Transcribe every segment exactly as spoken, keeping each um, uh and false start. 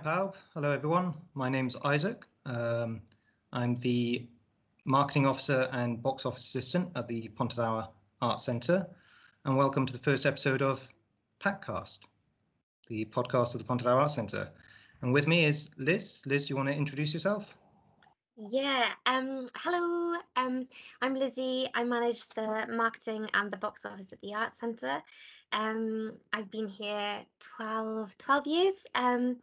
pawb. Hello, everyone. My name's Isaac. Um, I'm the marketing officer and box office assistant at the Pontardawe Arts Centre, and welcome to the first episode of Packcast, the podcast of the Pontardawe Arts Centre. And with me is Liz. Liz, do you want to introduce yourself? Yeah, um, hello, um, I'm Lizzie. I manage the marketing and the box office at the Arts Centre. Um, I've been here twelve, twelve years. Um,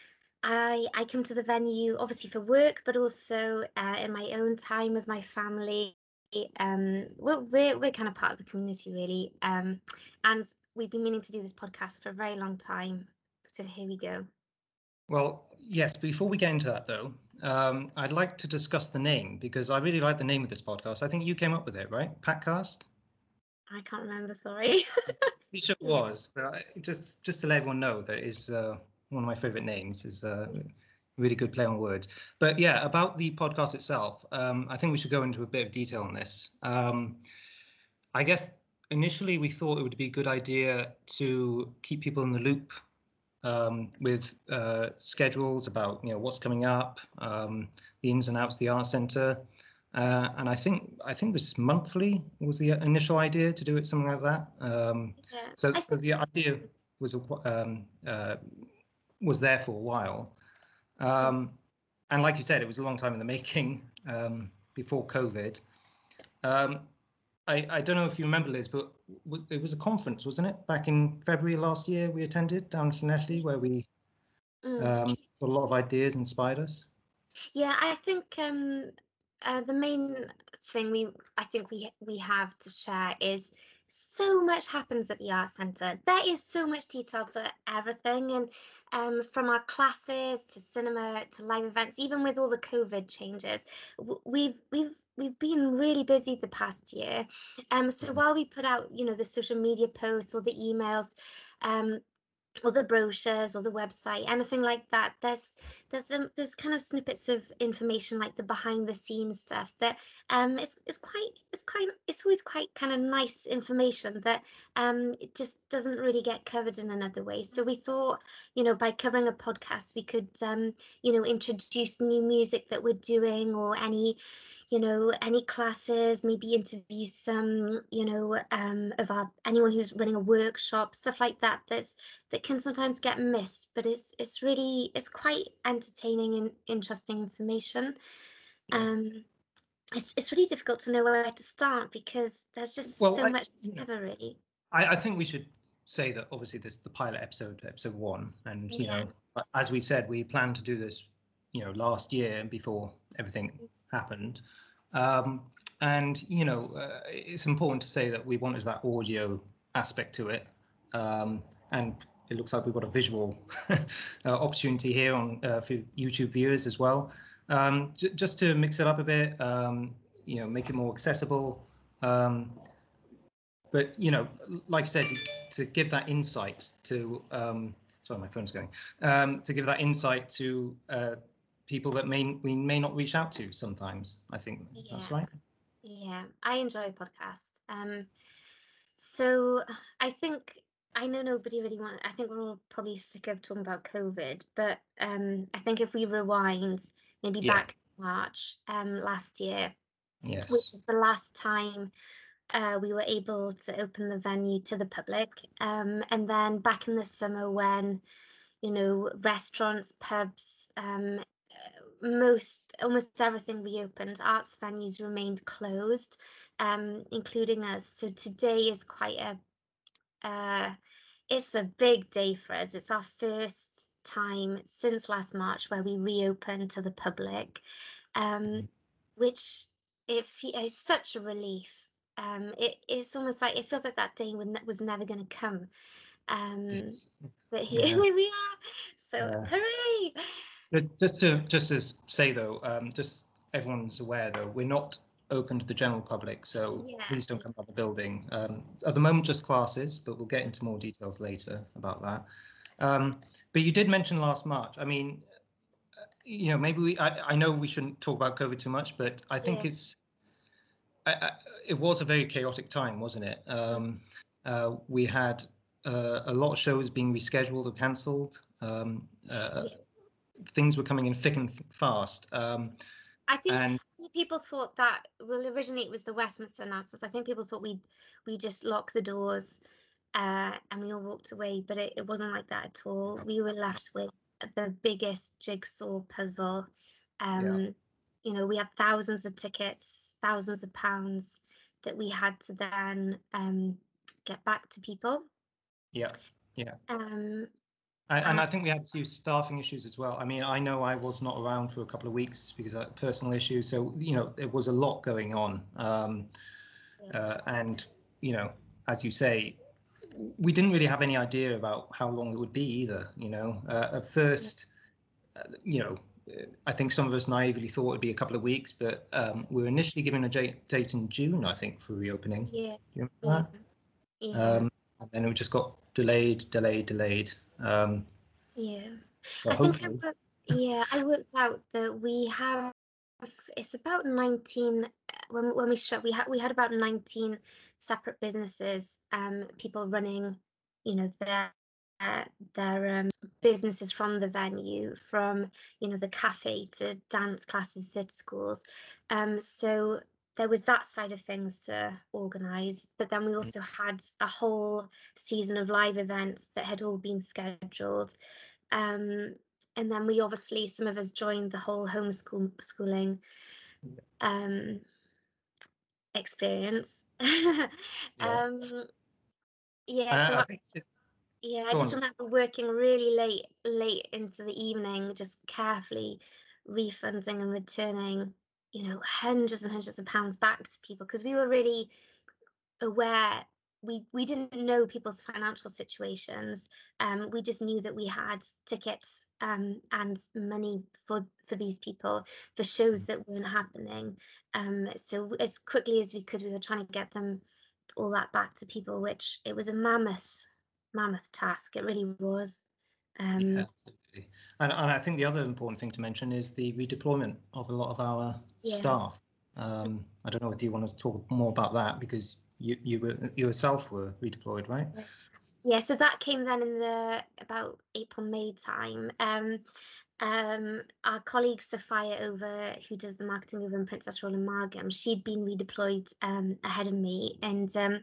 I, I come to the venue obviously for work, but also uh, in my own time with my family. Um, we're, we're, we're kind of part of the community, really. Um, and we've been meaning to do this podcast for a very long time. So here we go. Well, yes, before we get into that, though, um, I'd like to discuss the name, because I really like the name of this podcast. I think you came up with it, right? Packcast? I can't remember, sorry. It sure was, but I, just, just to let everyone know that is uh, one of my favourite names. Is a really good play on words. But yeah, about the podcast itself, um, I think we should go into a bit of detail on this. Um, I guess initially we thought it would be a good idea to keep people in the loop Um, with uh, schedules about you know what's coming up, um, the ins and outs of the Arts Centre, uh, and I think I think it was monthly was the initial idea to do it something like that. Um, Yeah, so I so think- the idea was um, uh, was there for a while, um, and like you said, it was a long time in the making um, before COVID. Um, I, I don't know if you remember, Liz, but was, it was a conference, wasn't it? Back in February last year, we attended down in Llanelli, where we Mm. um, got a lot of ideas, inspired us. Yeah, I think um, uh, the main thing we I think we we have to share is so much happens at the Arts Centre. There is so much detail to everything, and um, from our classes to cinema to live events, even with all the COVID changes, w- we've we've we've been really busy the past year. Um, so while we put out, you know, the social media posts or the emails, um, or the brochures or the website, anything like that, there's there's them there's kind of snippets of information like the behind the scenes stuff that um it's it's quite it's quite it's always quite kind of nice information that um it just doesn't really get covered in another way. So we thought, you know, by covering a podcast we could um you know introduce new music that we're doing, or any you know any classes, maybe interview some you know um of our anyone who's running a workshop, stuff like that that's that can sometimes get missed, but it's it's really it's quite entertaining and interesting information. Um, it's it's really difficult to know where to start because there's just Well, so I, much to yeah. cover, really. I, I think we should say that obviously this is the pilot episode, episode one, and you Yeah. know, as we said, we planned to do this, you know, last year before everything happened, um, and you know, uh, it's important to say that we wanted that audio aspect to it, um, and it looks like we've got a visual uh, opportunity here on uh, for YouTube viewers as well. Um, j- just to mix it up a bit, um, you know, make it more accessible. Um, but you know, like I said, to give that insight to, um, sorry, my phone's going, um, to give that insight to uh, people that may we may not reach out to sometimes. I think Yeah. that's right. Yeah, I enjoy podcasts. Um, so I think I know nobody really want. I think we're all probably sick of talking about COVID, but um, I think if we rewind maybe Yeah. back to March um last year, Yes. which is the last time uh, we were able to open the venue to the public. Um, and then back in the summer when, you know, restaurants, pubs, um, most, almost everything reopened, arts venues remained closed, um, including us. So today is quite a, uh, it's a big day for us. It's our first time since last March where we reopened to the public, um, Mhm. which it is such a relief. Um, it, it's almost like it feels like that day when was never going to come. Um, Yes. but here, Yeah. here we are. So Yeah. hooray! But just to just to say though, um, just everyone's aware though, we're not open to the general public, so Yeah. please don't come out the building. Um, at the moment, just classes, but we'll get into more details later about that. Um, but you did mention last March. I mean, you know, maybe we. I, I know we shouldn't talk about COVID too much, but I think Yeah. it's. I, I, it was a very chaotic time, wasn't it? Um, uh, we had uh, a lot of shows being rescheduled or cancelled. Um, uh, Yeah. things were coming in thick and fast. Um, I think and people thought that, well, originally it was the Westminster announcements. I think people thought we'd we just lock the doors uh, and we all walked away, but it, it wasn't like that at all. We were left with the biggest jigsaw puzzle. Um, yeah. You know, we had thousands of tickets, thousands of pounds that we had to then um, get back to people. Yeah, yeah. Um, And, and I think we had a few staffing issues as well. I mean, I know I was not around for a couple of weeks because of personal issues. So, you know, there was a lot going on. Um, yeah. uh, and, you know, as you say, we didn't really have any idea about how long it would be either. You know, uh, at first, uh, you know, I think some of us naively thought it'd be a couple of weeks, but um, we were initially given a date in June, I think, for reopening. Yeah. Do you Yeah. remember that? Yeah. Um, and then it just got delayed, delayed, delayed. Um, Yeah. so I think I hopefully, worked, yeah, I worked out that we have, it's about nineteen, when when we shut, we had we had about nineteen separate businesses, um, people running, you know, their uh, their um, businesses from the venue, from, you know, the cafe to dance classes, theatre schools. Um, so there was that side of things to organise, but then we also had a whole season of live events that had all been scheduled. Um, and then we obviously, some of us joined the whole homeschool schooling um, experience. yeah. um, yeah, And so I, I I, think it, yeah, I go just on. remember working really late, late into the evening, just carefully refunding and returning, you know, hundreds and hundreds of pounds back to people because we were really aware. We we didn't know people's financial situations. Um, we just knew that we had tickets um, and money for for these people for shows that weren't happening. Um, so as quickly as we could, we were trying to get them all that back to people, which it was a mammoth mammoth task. It really was. Um, Yeah, absolutely. And, and I think the other important thing to mention is the redeployment of a lot of our yeah. staff. Um, I don't know if you want to talk more about that because you you were you yourself were redeployed, right? Yeah, so that came then in the about April, May time. Um, um, our colleague Sophia over, who does the marketing over in Princess Royal and Margam, she'd been redeployed um, ahead of me, and um,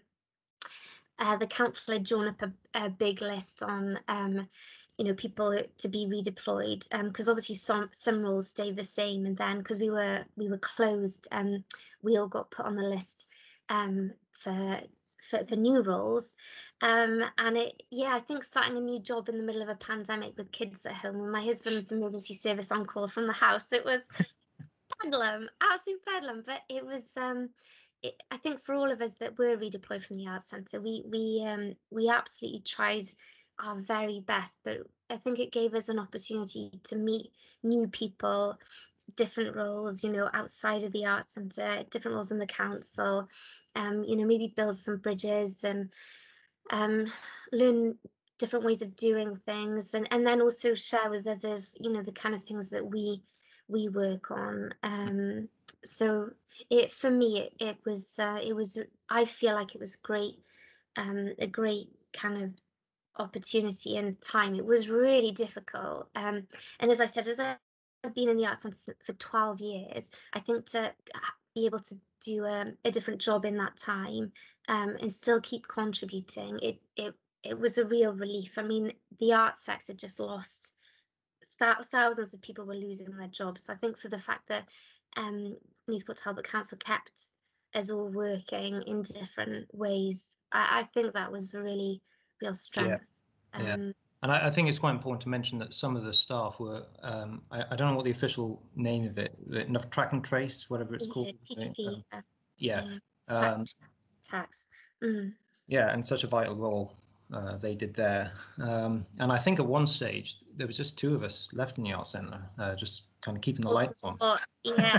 uh, the council had drawn up a, a big list on, um, you know, people to be redeployed, because um, obviously some some roles stayed the same, and then because we were we were closed, um, we all got put on the list um, to. For, for new roles, um, and it, yeah, I think starting a new job in the middle of a pandemic with kids at home, and my husband's emergency service on call from the house, it was bedlam, absolute bedlam. But it was, um, it, I think, for all of us that were redeployed from the Arts Centre, we we um, we absolutely tried our very best. But I think it gave us an opportunity to meet new people, different roles, you know, outside of the Arts Centre, different roles in the council. Um, you know, maybe build some bridges and um, learn different ways of doing things, and and then also share with others, you know, the kind of things that we we work on. Um, so it for me, it, it was uh, it was I feel like it was great, um, a great kind of opportunity and time. It was really difficult, um, and as I said, as I've been in the Arts Centre for twelve years, I think to be able to do a, a different job in that time um, and still keep contributing, it it it was a real relief. I mean, the arts sector just lost th- thousands of people were losing their jobs. So I think for the fact that um, Neathport Talbot Council kept us all working in different ways, I, I think that was a really real strength. Yeah, yeah. Um, And I, I think it's quite important to mention that some of the staff were, um, I, I don't know what the official name of it, enough track and trace, whatever it's yeah, called. T T P. Um, Uh, yeah. yeah. Um, Tax. tax. Mm. Yeah, and such a vital role uh, they did there. Um, and I think at one stage there was just two of us left in the Arts Centre, uh, just kind of keeping the lights on. Oh, yeah.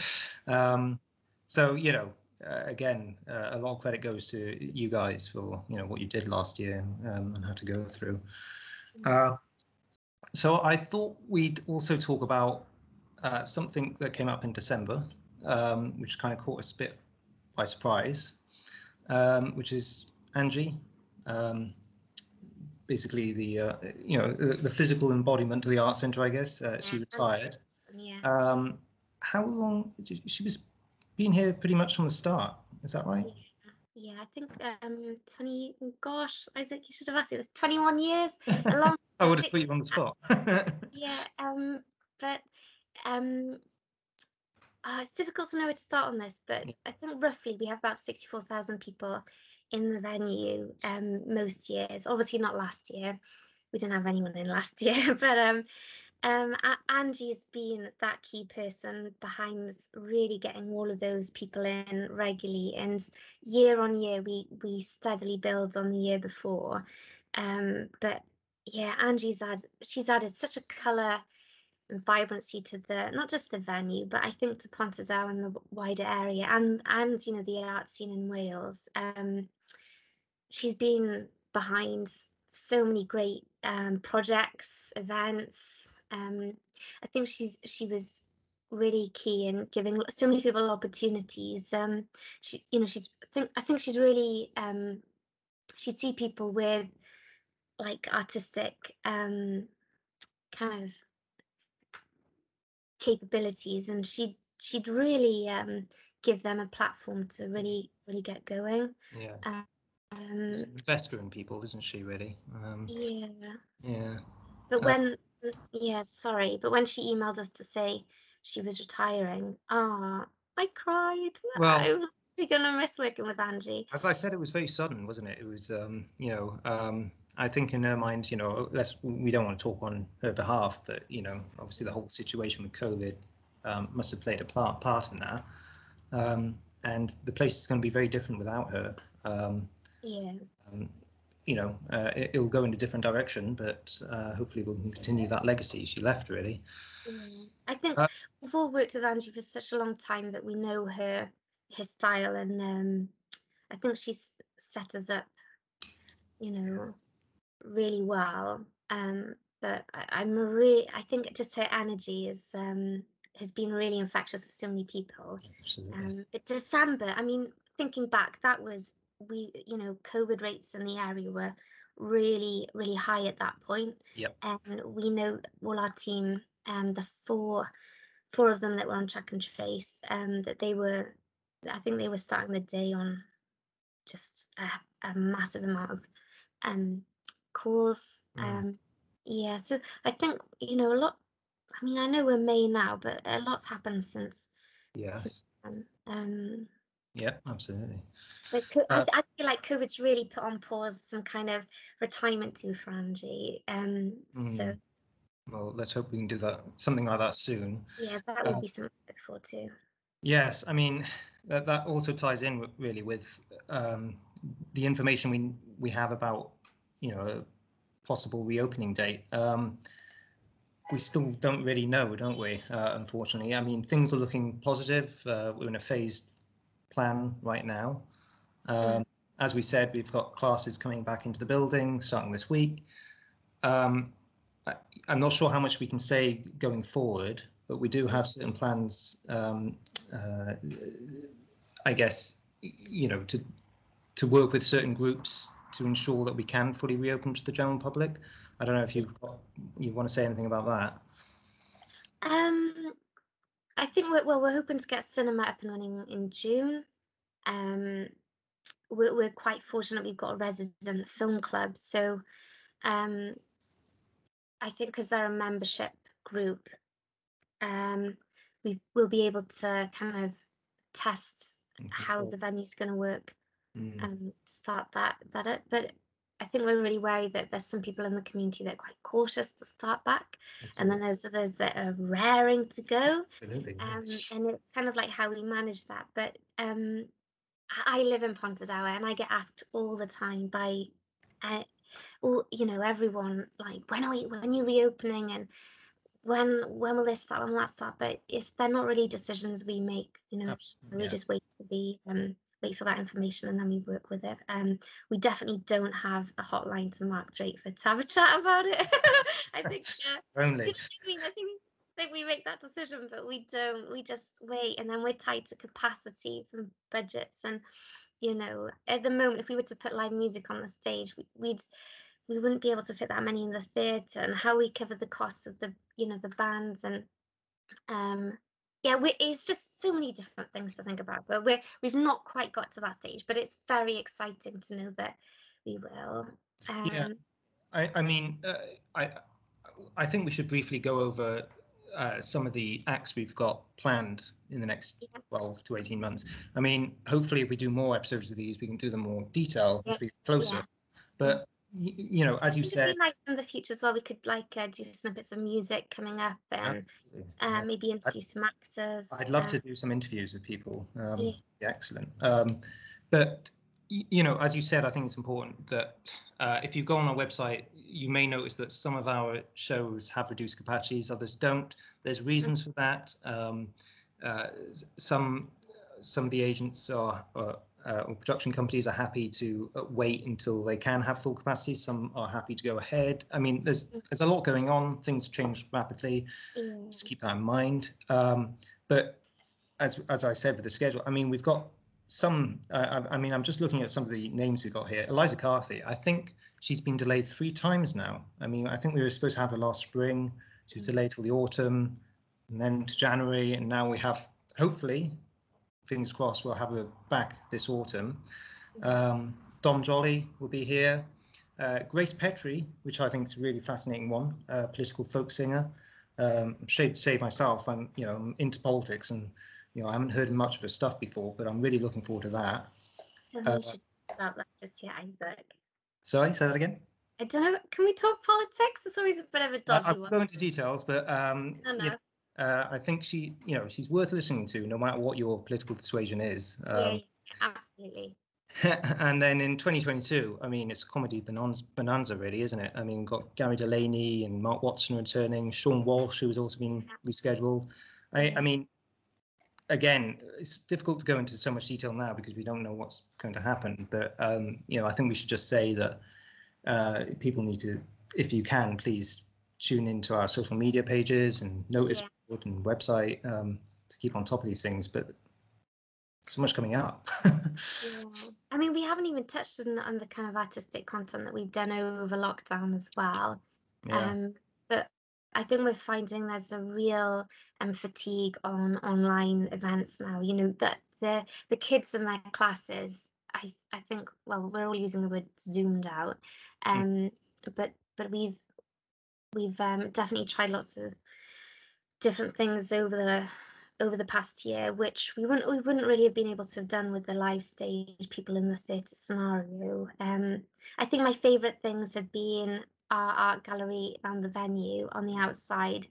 um, so you know, uh, again, uh, a lot of credit goes to you guys for you know what you did last year um, and had to go through. Uh, so I thought we'd also talk about uh, something that came up in December, um, which kind of caught us a bit by surprise, um, which is Angie. Um, basically the uh, you know the, the physical embodiment of the art centre, I guess. Uh, she Yeah, retired. yeah. Um, how long? She was been here pretty much from the start. Is that right? Yeah, yeah, I think um twenty. Gosh, Isaac, you should have asked me this. twenty-one years, a long. I would have put you on the spot. Yeah, um, but um, oh, it's difficult to know where to start on this. But Yeah. I think roughly we have about sixty-four thousand people in the venue um most years. Obviously not last year. We didn't have anyone in last year, but um. Um, Angie's been that key person behind really getting all of those people in regularly, and year on year we we steadily build on the year before. Um, but yeah, Angie's added she's added such a colour and vibrancy to the not just the venue, but I think to Pontardawe and the wider area, and and you know the art scene in Wales. Um, she's been behind so many great um, projects, events. Um, I think she's she was really key in giving so many people opportunities. Um, she, you know, she's I think I think she's really um, she'd see people with like artistic um, kind of capabilities, and she'd she'd really um, give them a platform to really really get going. Yeah. Um, She's an investor in people, isn't she? Really. Um, yeah. Yeah. But Uh, when, yeah, sorry, but when she emailed us to say she was retiring, ah, I cried. well, I'm really gonna miss working with Angie. as I said, it was very sudden, wasn't it? It was, um, you know, um, I think in her mind, you know, let's we don't want to talk on her behalf, but you know, obviously the whole situation with COVID um, must have played a part part in that. Um, and the place is going to be very different without her. Um, Yeah. um, you know, uh, it, it'll go in a different direction, but uh, hopefully we'll continue that legacy she left, really. Yeah. I think Uh, we've all worked with Angie for such a long time that we know her her style, and um, I think she's set us up, you know, really well. Um, but I, I'm really, I think just her energy is um has been really infectious for so many people. Absolutely. Um, but December, I mean, thinking back, that was we, you know, COVID rates in the area were really, really high at that point. Yep. And we know all our team, um, the four, four of them that were on track and trace, um, that they were, I think they were starting the day on just a, a massive amount of um calls. Mm. Um, yeah, so I think you know a lot. I mean, I know we're May now, but a lot's happened since. Yes. Since then. Um, yeah, absolutely. but co- I, Uh, th- I feel like COVID's really put on pause some kind of retirement too for Angie. Um, mm, so well, let's hope we can do that, something like that soon. yeah, that would Uh, be something to look forward to. Yes, I mean that that also ties in w- really with um, the information we we have about you know a possible reopening date. Um, we still don't really know, don't we? Uh, unfortunately, I mean things are looking positive. Uh, we're in a phased plan right now. Um, Mm. As we said, we've got classes coming back into the building starting this week. Um, I, I'm not sure how much we can say going forward, but we do have certain plans. Um, uh, I guess you know to to work with certain groups to ensure that we can fully reopen to the general public. I don't know if you've got you want to say anything about that. Um, I think we're, well, we're hoping to get cinema up and running in June. Um, we're, we're quite fortunate we've got a resident film club, so um, I think because they're a membership group, um, we will be able to kind of test how the venue's going to work Mm. and start that that up. But I think we're really wary that there's some people in the community that are quite cautious to start back, Absolutely. and then there's others that are raring to go. Absolutely. Um, and it's kind of like how we manage that. But um, I live in Pontardawe, and I get asked all the time by, uh, all, you know, everyone like, when are we, when are you reopening, and when when will this start, when will that start? But it's they're not really decisions we make, you know. Absolutely, We yeah. just wait to be um wait for that information, and then we work with it. Um, we definitely don't have a hotline to Mark Drakeford to have a chat about it. I think. Uh, Only. see what I mean? I think think we make that decision, but we don't. We just wait, and then we're tied to capacities and budgets, and you know, at the moment, if we were to put live music on the stage, we, we'd we wouldn't be able to fit that many in the theatre, and how we cover the costs of the, you know, the bands, and um, yeah, we, it's just so many different things to think about. But we're we've not quite got to that stage, but it's very exciting to know that we will. Um, Yeah, I, I mean, uh, I I think we should briefly go over uh, some of the acts we've got planned in the next yeah, twelve to eighteen months. I mean, hopefully, if we do more episodes of these, we can do them more detail yeah, as we get closer. yeah. But y- you know, as I you think it'd said, be nice in the future as well. We could like uh, do snippets of music coming up, and absolutely, uh, yeah. maybe interview some actors. I'd love Um, to do some interviews with people. Um, yeah, yeah, excellent. Um, but y- you know, as you said, I think it's important that uh, if you go on our website, you may notice that some of our shows have reduced capacities, others don't. There's reasons for that. Um, uh, some some of the agents are, uh, uh, or production companies are happy to uh, wait until they can have full capacity. Some are happy to go ahead. I mean, there's there's a lot going on. Things change rapidly. yeah, Just keep that in mind. Um, but as as I said with the schedule, I mean, we've got some. Uh, I, I mean, I'm just looking at some of the names we've got here. Eliza Carthy, I think she's been delayed three times now. I mean, I think we were supposed to have her last spring. She was delayed till the autumn, and then to January, and now we have, hopefully, fingers crossed, we'll have her back this autumn. Um, Dom Jolly will be here. Uh, Grace Petrie, which I think is a really fascinating one, uh, political folk singer. Um, I'm ashamed to say myself, I'm you know I'm into politics, and you know I haven't heard much of her stuff before, but I'm really looking forward to that. I don't think Uh, we should talk about that just yet, Isaac. sorry, say that again. I don't know. Can we talk politics? It's always a bit of a Uh, dodgy I will one. go into details, but um, No, you no. know, uh, I think she, you know, she's worth listening to, no matter what your political persuasion is. Yeah, Um, yeah, absolutely. and then in twenty twenty-two, I mean, it's a comedy bonanza, bonanza, really, isn't it? I mean, we've got Gary Delaney and Mark Watson returning, Sean Walsh, who has also been rescheduled. I, I mean, again, it's difficult to go into so much detail now because we don't know what's going to happen. But um, you know, I think we should just say that uh, people need to, if you can, please tune into our social media pages and notice Yeah. board and website um, to keep on top of these things. But so much coming up. Yeah. I mean, we haven't even touched on, on the kind of artistic content that we've done over lockdown as well. Yeah. Um, but I think we're finding there's a real um, fatigue on online events now. You know, that the the kids in their classes, I I think, well, we're all using the word zoomed out. Um, but but we've we've um, definitely tried lots of different things over the over the past year, which we wouldn't we wouldn't really have been able to have done with the live stage people in the theatre scenario. Um, I think my favourite things have been our art gallery around the venue on the outside.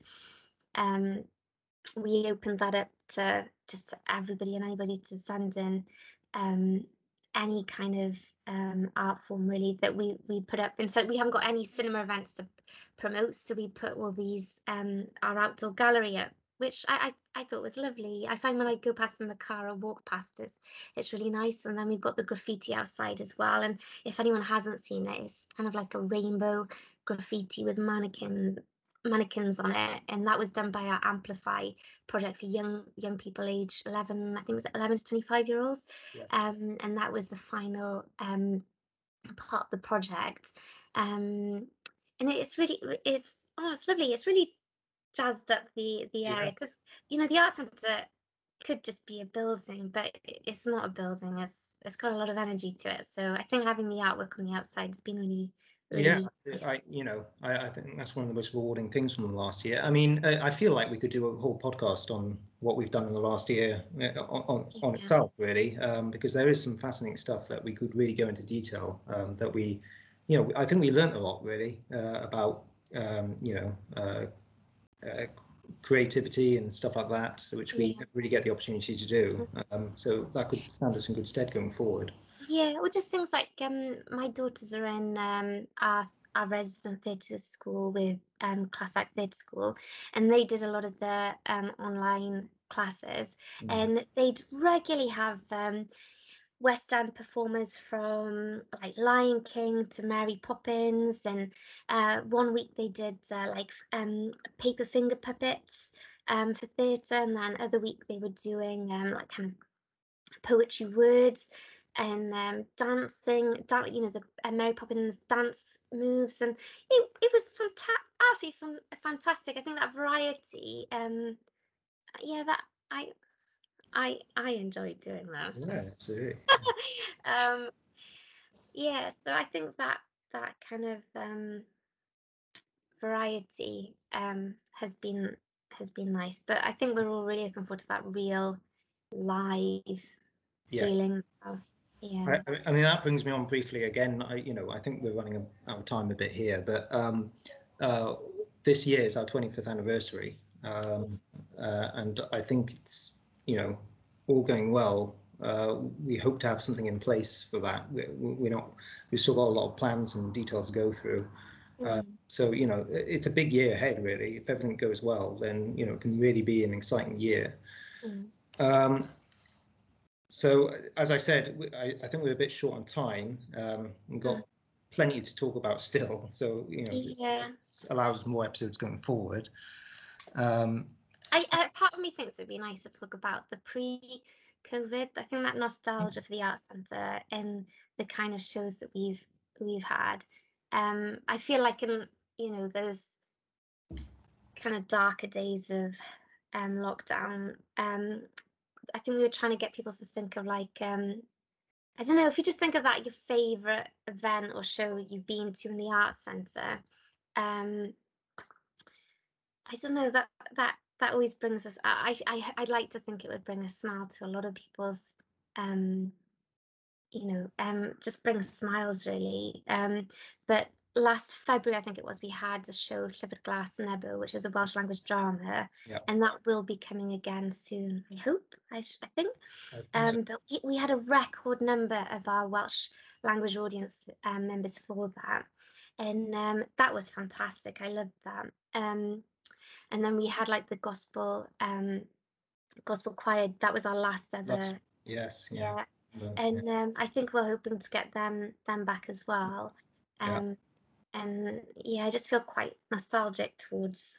Um, we opened that up to just everybody and anybody to send in um, any kind of um, art form really that we we put up. Instead, we haven't got any cinema events to promote, so we put all these um, our outdoor gallery up, which I, I I thought was lovely. I find when I go past in the car or walk past, it's it's really nice. And then we've got the graffiti outside as well. And if anyone hasn't seen it, it's kind of like a rainbow graffiti with mannequin mannequins on it, and that was done by our Amplify project for young young people age eleven, I think it was eleven to twenty-five year olds. Yeah. Um, and that was the final um, part of the project. Um, and it's really it's oh it's lovely. It's really jazzed up the the area, because you know the art centre could just be a building, but it's not a building. It's it's got a lot of energy to it. So I think having the artwork on the outside has been really Yeah, really nice. I, you know, I, I think that's one of the most rewarding things from the last year. I mean, I, I feel like we could do a whole podcast on what we've done in the last year uh, on, on, on Yeah. itself, really, um, because there is some fascinating stuff that we could really go into detail. Um, that we, you know, I think we learned a lot really uh, about, um, you know, uh, uh, creativity and stuff like that, which we Yeah. really get the opportunity to do. Um, so that could stand us in good stead going forward. Yeah, or just things like um, my daughters are in um, our our resident theatre school with um, Class Act Theatre School, and they did a lot of their um, online classes, Mm. and they'd regularly have um, West End performers from like Lion King to Mary Poppins, and uh, one week they did uh, like um, paper finger puppets um, for theatre, and then other week they were doing um, like kind of poetry words. and um, dancing, dan- you know, the uh, Mary Poppins dance moves, and it it was fanta- absolutely fun- fantastic. I think that variety, um, yeah, that I I I enjoyed doing that. Yeah, absolutely. um, yeah, so I think that that kind of um, variety um, has been has been nice. But I think we're all really looking forward to that real live Yes. feeling. Of, yeah. I, I I mean, that brings me on briefly again. I, you know, I think we're running out of time a bit here, but um, uh, this year is our twenty-fifth anniversary, um, uh, and I think it's, you know, all going well. Uh, we hope to have something in place for that. We, we're not, we've still got a lot of plans and details to go through. Uh, Mm, so, you know, it's a big year ahead, really. If everything goes well, then, you know, it can really be an exciting year. mm, Um, So, as I said, I, I think we're a bit short on time. Um, we've got mm. plenty to talk about still. So, you know, Yeah. it allows us more episodes going forward. Um, I, I part of me thinks it'd be nice to talk about the pre-COVID. I think that nostalgia for the Arts Centre and the kind of shows that we've we've had. Um, I feel like in, you know, those kind of darker days of um lockdown, um, I think we were trying to get people to think of like um I don't know, if you just think of that your favourite event or show you've been to in the Arts Centre, um, I don't know, that that that always brings us. I I I'd like to think it would bring a smile to a lot of people's, um, you know, um, just bring smiles really. Um, but last February, I think it was, we had a show, Llyfr Glas Nebo, which is a Welsh language drama, yeah, and that will be coming again soon. I hope. I sh- I think. I think so. Um, but we, we had a record number of our Welsh language audience um, members for that, and um, that was fantastic. I loved that. Um, and then we had like the gospel um gospel choir. That was our last That's, ever. yes, yeah, Yeah. well, yeah, And um I think we're hoping to get them them back as well. yeah. um and yeah, I just feel quite nostalgic towards,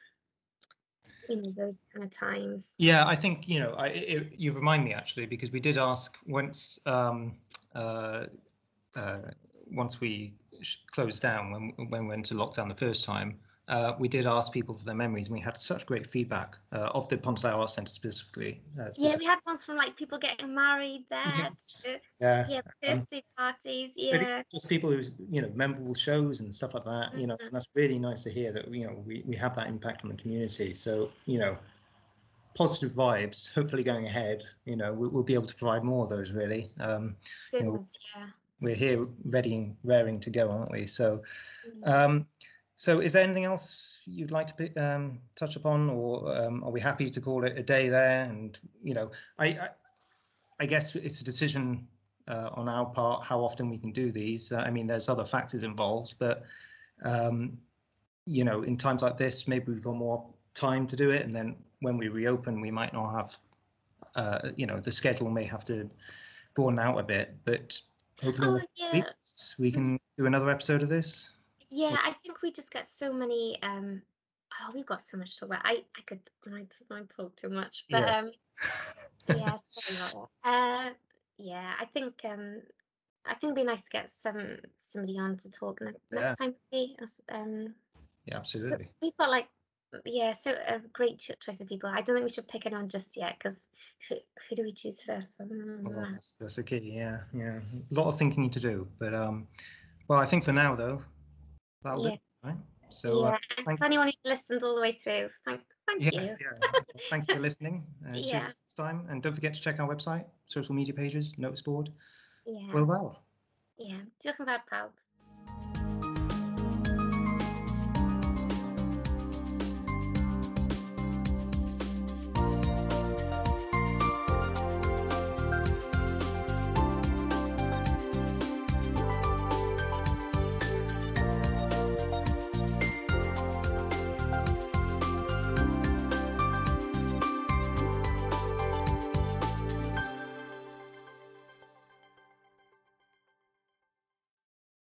you know, those kind of times. Yeah, I think, you know, I, it, you remind me actually, because we did ask once, um, uh, uh, once we sh- closed down, when when we went to lockdown the first time, uh, we did ask people for their memories, and we had such great feedback uh, of the Pontellier Arts Centre specifically. Uh, Yeah, specific- we had ones from like people getting married there Yes. to, Yeah. yeah, Um, birthday parties. but it's Yeah. just people who, you know, memorable shows and stuff like that, you know, Mhm. and that's really nice to hear that, you know, we, we have that impact on the community. So, you know, positive vibes, hopefully going ahead, you know, we, we'll be able to provide more of those really. Um, you know, Goodness, yeah. we're here ready and raring to go, aren't we? So, Mm. um, so is there anything else you'd like to pick, um, touch upon, or um, are we happy to call it a day there? And, you know, I, I, I guess it's a decision uh, on our part how often we can do these. Uh, I mean, there's other factors involved, but um, you know, in times like this, maybe we've got more time to do it, and then when we reopen, we might not have, uh, you know, the schedule may have to broaden out a bit. But hopefully, in Oh a few yeah. weeks we can do another episode of this. Yeah, I think we just get so many. Um, oh, we've got so much to talk about. I I could I, I talk too much, but Yes. um, yeah, sorry about that. Uh, yeah, I think um, I think it'd be nice to get some somebody on to talk ne- Yeah. next time. Maybe. Us, Um, Yeah, but absolutely. we've got like, yeah, so a great cho- choice of people. I don't think we should pick anyone just yet, because who who do we choose first? Well, Mm, that's that's the key. Yeah, yeah. A lot of thinking to do, but um, well, I think for now though, that'll do. yeah, Right. So uh, yeah. And thank for anyone who listened all the way through, thank thank you. Yes, yeah. Thank you for listening. Uh, tune in Yeah. next time, and don't forget to check our website, social media pages, notice board. Yeah, Well, well. yeah. Diolch yn fawr pawb.